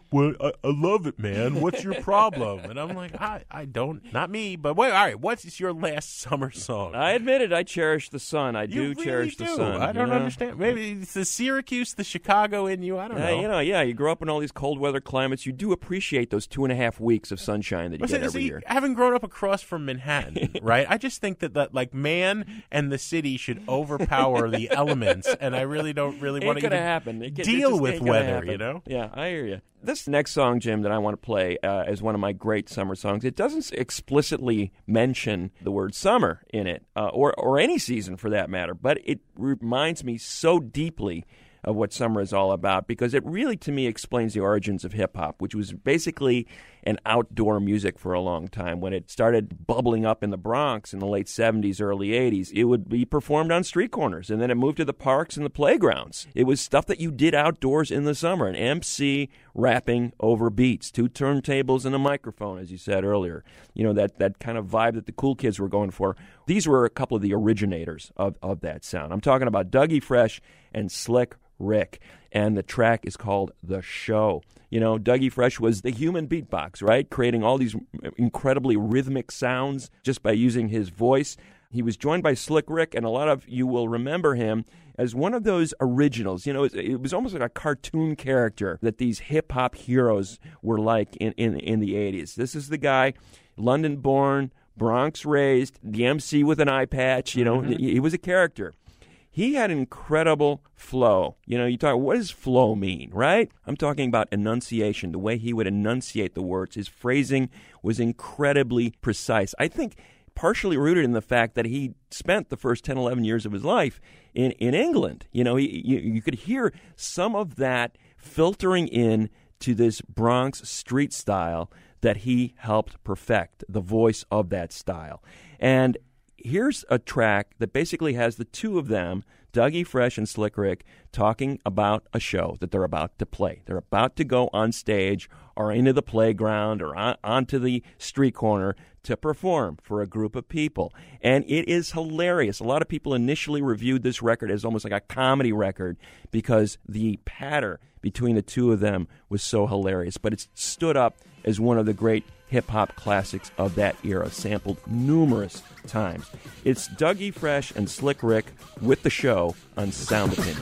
well, I love it, man. What's your problem? And I'm like, I don't, not me, but wait, all right, what's your last summer song? I admit it, I cherish the sun. I do really cherish the sun. I don't understand. Maybe it's the Syracuse, the Chicago in you. I don't know. You grow up in all these cold weather climates. You do appreciate those 2.5 weeks of sunshine that you get every year. Having grown up across from Manhattan, right? I just think that like man and the city should overpower the elements, and I really don't want to deal with weather, you know? Yeah, I hear you. This next song, Jim, that I want to play is one of my great summer songs. It doesn't explicitly mention the word summer in it, or any season for that matter, but it reminds me so deeply of what summer is all about, because it really, to me, explains the origins of hip-hop, which was basically an outdoor music for a long time. When it started bubbling up in the Bronx in the late 70s, early 80s, it would be performed on street corners, and then it moved to the parks and the playgrounds. It was stuff that you did outdoors in the summer, an MC rapping over beats, 2 turntables and a microphone, as you said earlier. You know, that kind of vibe that the cool kids were going for. These were a couple of the originators of that sound. I'm talking about Dougie Fresh and Slick Rick, and the track is called The Show. You know, Dougie Fresh was the human beatbox, right? Creating all these incredibly rhythmic sounds just by using his voice. He was joined by Slick Rick, and a lot of you will remember him as one of those originals. You know, it was almost like a cartoon character that these hip-hop heroes were like in the 80s. This is the guy, London-born, Bronx-raised, the MC with an eye patch. You know, he was a character. He had incredible flow. You know, you talk, what does flow mean, right? I'm talking about enunciation, the way he would enunciate the words. His phrasing was incredibly precise. I think partially rooted in the fact that he spent the first 10, 11 years of his life in England. You know, you could hear some of that filtering in to this Bronx street style that he helped perfect, the voice of that style. And here's a track that basically has the two of them, Dougie Fresh and Slick Rick, talking about a show that they're about to play. They're about to go on stage or into the playground or onto the street corner to perform for a group of people. And it is hilarious. A lot of people initially reviewed this record as almost like a comedy record because the patter between the two of them was so hilarious. But it's stood up as one of the great hip-hop classics of that era, sampled numerous times. It's Dougie Fresh and Slick Rick with The Show on Sound Opinions.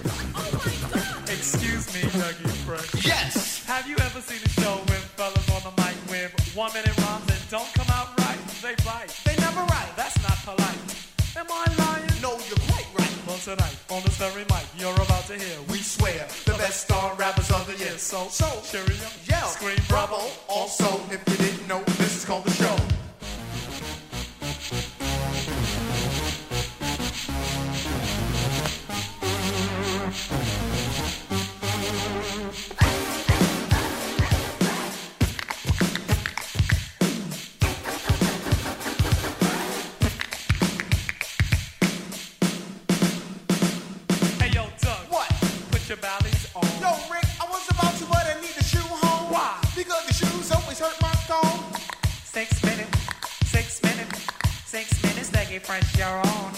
Excuse me, Dougie Fresh. Yes! Have you ever seen a show with fellas on the mic with 1-minute rhymes that don't come out right? They bite. They never write. That's not polite. Am I lying? No, you're quite right. Well, tonight, on the Story Mic, you're about to hear, we swear, the best star rappers of the year. So, cheerio, yell, scream, bravo. Also, if you didn't know, this is called The Show. Your bally's on. Yo, Rick, I was about to, but I need a shoe home. Why? Because the shoes always hurt my thumb. 6 minutes, 6 minutes, 6 minutes, Dougie Fresh, you're on.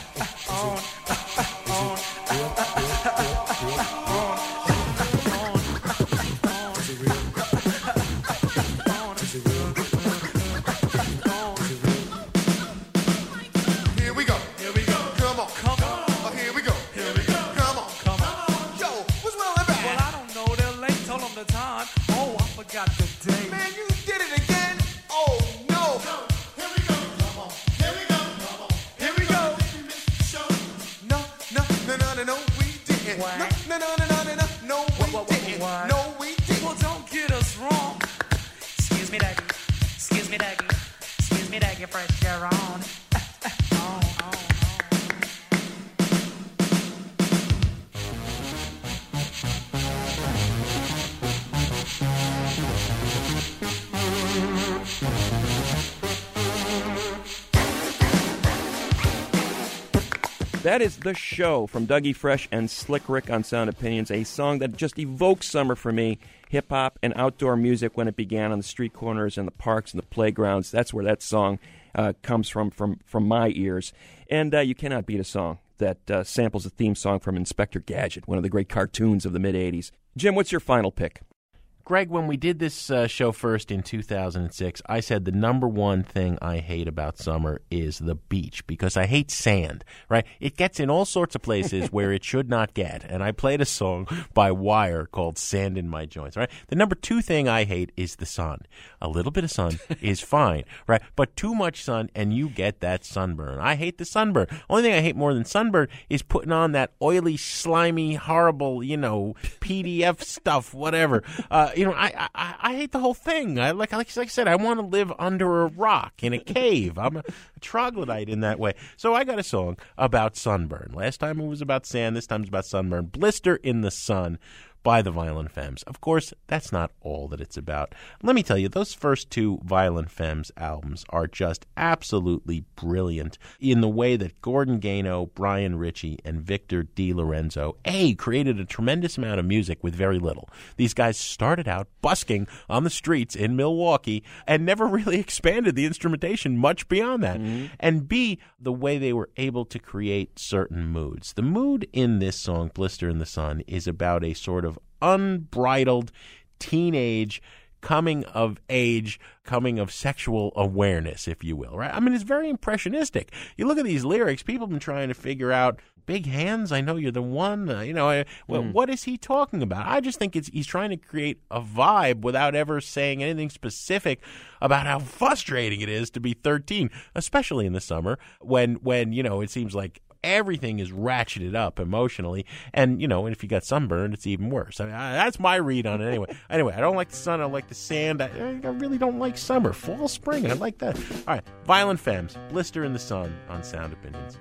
Here we go. Here we go. Come on. Come on. Oh, here we go. Here we go. Come on. Come on. Yo, what's well and bad? Well, I don't know, they're late, told them the time. Oh, I forgot the date. Man, you did it again. Oh, no. Here we go. Come on. Here we go. Come on. Here we go. No, we didn't. Why? No, we didn't. Why? No, we didn't. Well, don't get us wrong. Excuse me, Dougie. Excuse me, Dougie. Excuse me, Dougie Fresh, you're on. That is The Show from Dougie Fresh and Slick Rick on Sound Opinions, a song that just evokes summer for me, hip-hop and outdoor music when it began on the street corners and the parks and the playgrounds. That's where that song comes from my ears. And you cannot beat a song that samples a theme song from Inspector Gadget, one of the great cartoons of the mid-'80s. Jim, what's your final pick? Greg, when we did this show first in 2006, I said the number one thing I hate about summer is the beach because I hate sand, right? It gets in all sorts of places where it should not get. And I played a song by Wire called Sand in My Joints, right? The number two thing I hate is the sun. A little bit of sun is fine, right? But too much sun and you get that sunburn. I hate the sunburn. Only thing I hate more than sunburn is putting on that oily, slimy, horrible, PDF stuff, whatever. I hate the whole thing. Like I said, I want to live under a rock in a cave. I'm a troglodyte in that way. So I got a song about sunburn. Last time it was about sand. This time it's about sunburn. Blister in the Sun by the Violent Femmes. Of course, that's not all that it's about. Let me tell you, those first two Violent Femmes albums are just absolutely brilliant in the way that Gordon Gano, Brian Ritchie, and Victor DiLorenzo, created a tremendous amount of music with very little. These guys started out busking on the streets in Milwaukee and never really expanded the instrumentation much beyond that. Mm-hmm. And B, the way they were able to create certain moods. The mood in this song, Blister in the Sun, is about a sort of unbridled teenage coming of sexual awareness, if you will, right? I mean, it's very impressionistic. You look at these lyrics, people have been trying to figure out, big hands, I know you're the one, what is he talking about? I just think he's trying to create a vibe without ever saying anything specific about how frustrating it is to be 13, especially in the summer when it seems like everything is ratcheted up emotionally, and and if you got sunburned, it's even worse. I mean, that's my read on it anyway. Anyway, I don't like the sun. I don't like the sand. I really don't like summer. Fall, spring, I like that. All right, Violent Femmes, Blister in the Sun on Sound Opinions.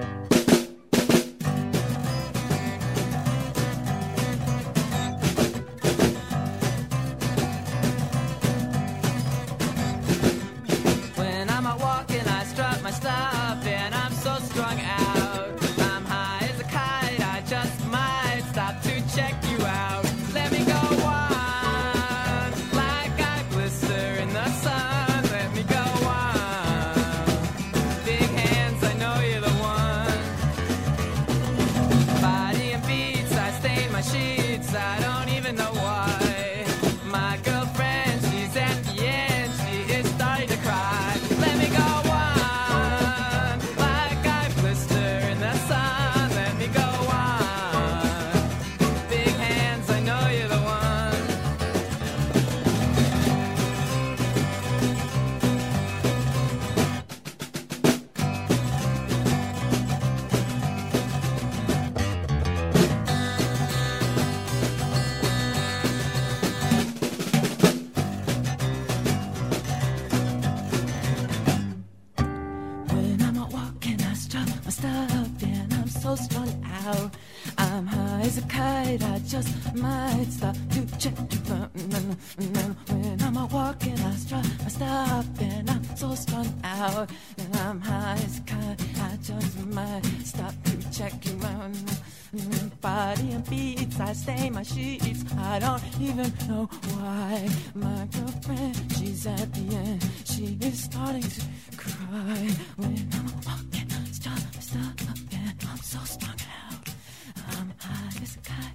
Might stop to check when I'm a walking, I stop and I'm so strung out and I'm high as a kite. I just might stop to check you out. Body and beats, I stain my sheets. I don't even know why. My girlfriend, she's at the end. She is starting to cry when I'm walking, stop and I'm so strung out. I'm high as a kite.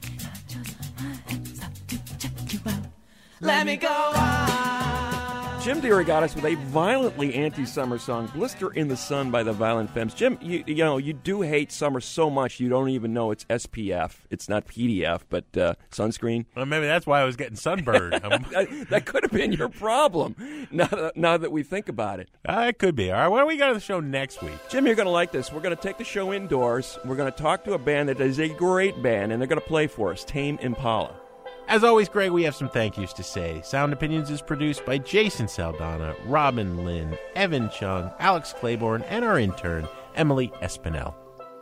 Let me go on. Jim Deary got us with a violently anti-summer song, Blister in the Sun by the Violent Femmes. Jim, you do hate summer so much you don't even know it's SPF. It's not PDF, but sunscreen. Well, maybe that's why I was getting sunburned. that could have been your problem, now that we think about it. It could be. All right, what do we got on the show next week? Jim, you're going to like this. We're going to take the show indoors. We're going to talk to a band that is a great band, and they're going to play for us, Tame Impala. As always, Greg, we have some thank yous to say. Sound Opinions is produced by Jason Saldana, Robin Lynn, Evan Chung, Alex Claiborne, and our intern, Emily Espinel.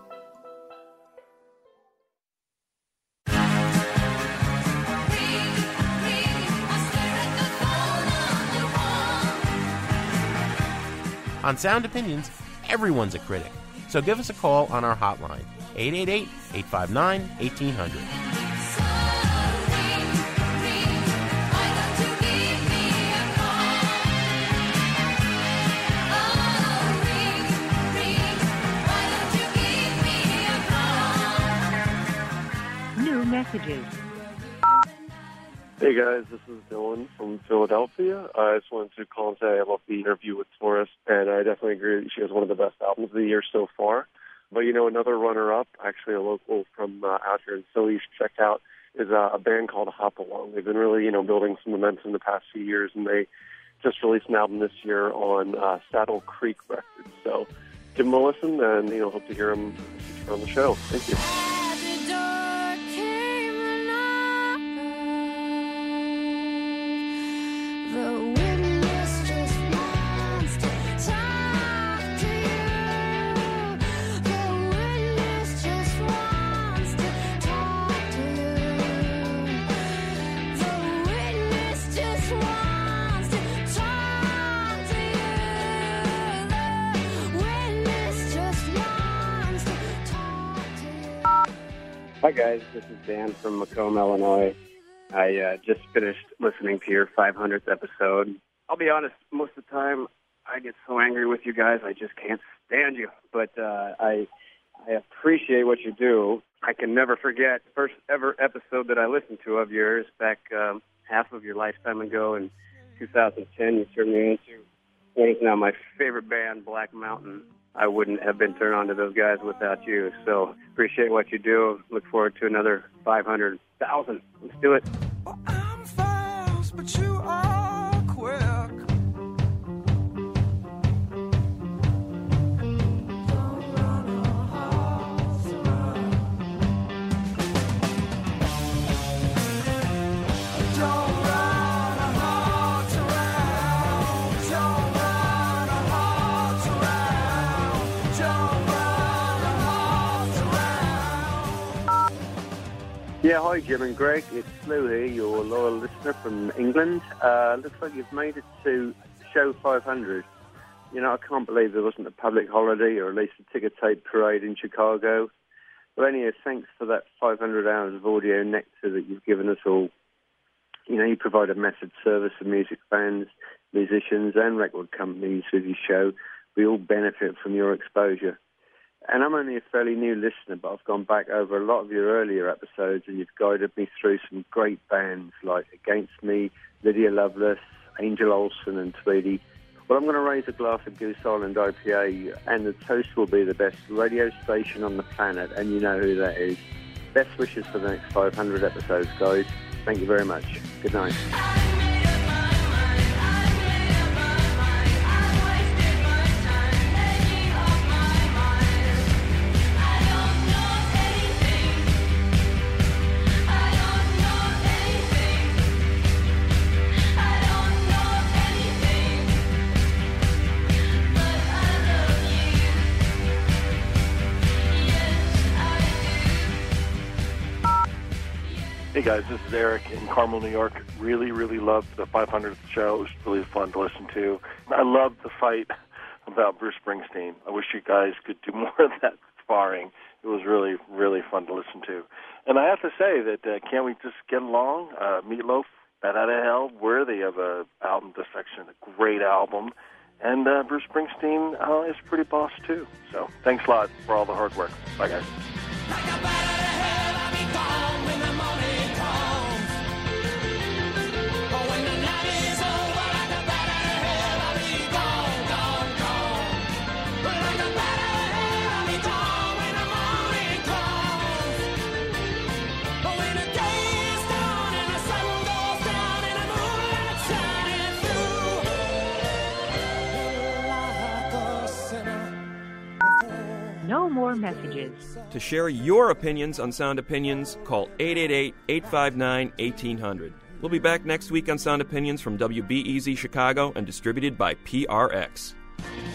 On Sound Opinions, everyone's a critic. So give us a call on our hotline, 888-859-1800. Messages. Hey guys, this is Dylan from Philadelphia. I just wanted to call and say I love the interview with Taurus, and I definitely agree that she has one of the best albums of the year so far. But, you know, another runner-up, actually a local from out here in Philly you should check out, is a band called Hop Along. They've been really, you know, building some momentum the past few years, and they just released an album this year on Saddle Creek Records. So give them a listen, and, you know, hope to hear them on the show. Thank you. Hi guys, this is Dan from Macomb, Illinois. I just finished listening to your 500th episode. I'll be honest, most of the time I get so angry with you guys, I just can't stand you. But I appreciate what you do. I can never forget the first ever episode that I listened to of yours back half of your lifetime ago in 2010. You turned me into what is now my favorite band, Black Mountain. I wouldn't have been turned on to those guys without you. So appreciate what you do. Look forward to another 500,000. Let's do it. I'm fast, but you are quick. Yeah, hi Jim and Greg. It's Lou here, your loyal listener from England. Looks like you've made it to show 500. You know, I can't believe there wasn't a public holiday or at least a ticker tape parade in Chicago. But anyway, thanks for that 500 hours of audio nectar that you've given us all. You know, you provide a message service for music fans, musicians and record companies with your show. We all benefit from your exposure. And I'm only a fairly new listener, but I've gone back over a lot of your earlier episodes and you've guided me through some great bands like Against Me, Lydia Loveless, Angel Olsen and Tweedy. Well, I'm going to raise a glass of Goose Island IPA and the toast will be the best radio station on the planet, and you know who that is. Best wishes for the next 500 episodes, guys. Thank you very much. Good night. Hey guys, this is Eric in Carmel, New York. Really, really loved the 500th show. It was really fun to listen to. I loved the fight about Bruce Springsteen. I wish you guys could do more of that sparring. It was really, really fun to listen to. And I have to say that can't we just get along? Meatloaf, Bat Out of Hell, worthy of an album dissection, a great album. And Bruce Springsteen is pretty boss too. So thanks a lot for all the hard work. Bye guys. No more messages. To share your opinions on Sound Opinions, call 888-859-1800. We'll be back next week on Sound Opinions from WBEZ Chicago and distributed by PRX.